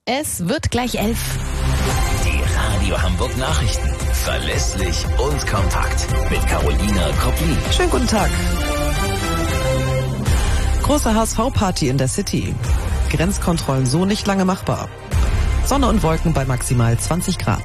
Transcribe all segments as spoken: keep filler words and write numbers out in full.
Es wird gleich elf. Die Radio Hamburg Nachrichten. Verlässlich und kompakt. Mit Carolina Koplin. Schönen guten Tag. Große H S V-Party in der City. Grenzkontrollen so nicht lange machbar. Sonne und Wolken bei maximal zwanzig Grad.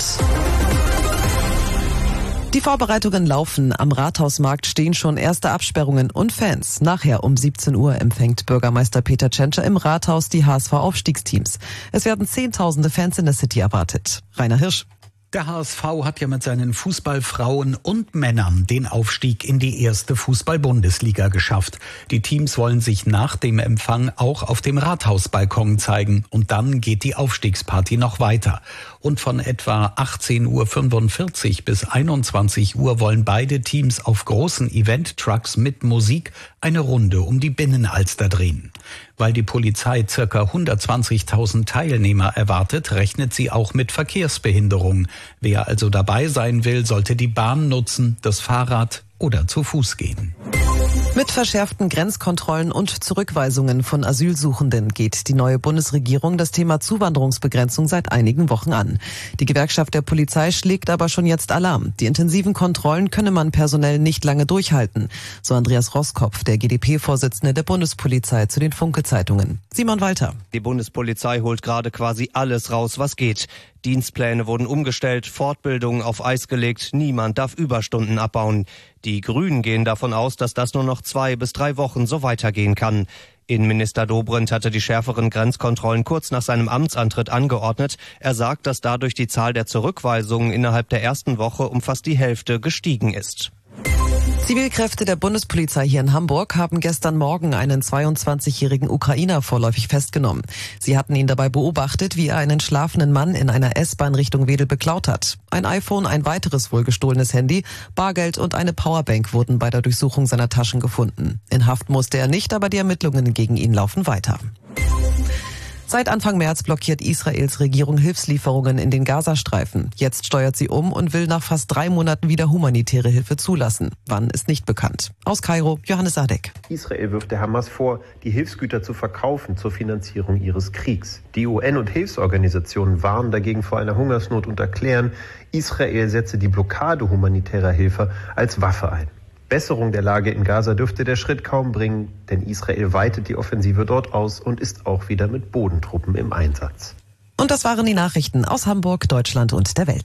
Die Vorbereitungen laufen. Am Rathausmarkt stehen schon erste Absperrungen und Fans. Nachher um siebzehn Uhr empfängt Bürgermeister Peter Tschentscher im Rathaus die H S V-Aufstiegsteams. Es werden zehntausende Fans in der City erwartet. Rainer Hirsch. Der H S V hat ja mit seinen Fußballfrauen und Männern den Aufstieg in die erste Fußball-Bundesliga geschafft. Die Teams wollen sich nach dem Empfang auch auf dem Rathausbalkon zeigen. Und dann geht die Aufstiegsparty noch weiter. Und von etwa achtzehn Uhr fünfundvierzig bis einundzwanzig Uhr wollen beide Teams auf großen Event-Trucks mit Musik eine Runde um die Binnenalster drehen. Weil die Polizei ca. hundertzwanzigtausend Teilnehmer erwartet, rechnet sie auch mit Verkehrsbehinderung. Wer also dabei sein will, sollte die Bahn nutzen, das Fahrrad oder zu Fuß gehen. Mit verschärften Grenzkontrollen und Zurückweisungen von Asylsuchenden geht die neue Bundesregierung das Thema Zuwanderungsbegrenzung seit einigen Wochen an. Die Gewerkschaft der Polizei schlägt aber schon jetzt Alarm. Die intensiven Kontrollen könne man personell nicht lange durchhalten, so Andreas Roskopf, der G d P-Vorsitzende der Bundespolizei, zu den Funke-Zeitungen. Simon Walter. Die Bundespolizei holt gerade quasi alles raus, was geht. Dienstpläne wurden umgestellt, Fortbildungen auf Eis gelegt, niemand darf Überstunden abbauen. Die Grünen gehen davon aus, dass das nur noch zwei bis drei Wochen so weitergehen kann. Innenminister Dobrindt hatte die schärferen Grenzkontrollen kurz nach seinem Amtsantritt angeordnet. Er sagt, dass dadurch die Zahl der Zurückweisungen innerhalb der ersten Woche um fast die Hälfte gestiegen ist. Zivilkräfte der Bundespolizei hier in Hamburg haben gestern Morgen einen zweiundzwanzigjährigen Ukrainer vorläufig festgenommen. Sie hatten ihn dabei beobachtet, wie er einen schlafenden Mann in einer S-Bahn Richtung Wedel beklaut hat. Ein iPhone, ein weiteres wohl gestohlenes Handy, Bargeld und eine Powerbank wurden bei der Durchsuchung seiner Taschen gefunden. In Haft musste er nicht, aber die Ermittlungen gegen ihn laufen weiter. Seit Anfang März blockiert Israels Regierung Hilfslieferungen in den Gazastreifen. Jetzt steuert sie um und will nach fast drei Monaten wieder humanitäre Hilfe zulassen. Wann, ist nicht bekannt. Aus Kairo, Johannes Sadek. Israel wirft der Hamas vor, die Hilfsgüter zu verkaufen zur Finanzierung ihres Kriegs. Die U N und Hilfsorganisationen warnen dagegen vor einer Hungersnot und erklären, Israel setze die Blockade humanitärer Hilfe als Waffe ein. Besserung der Lage in Gaza dürfte der Schritt kaum bringen, denn Israel weitet die Offensive dort aus und ist auch wieder mit Bodentruppen im Einsatz. Und das waren die Nachrichten aus Hamburg, Deutschland und der Welt.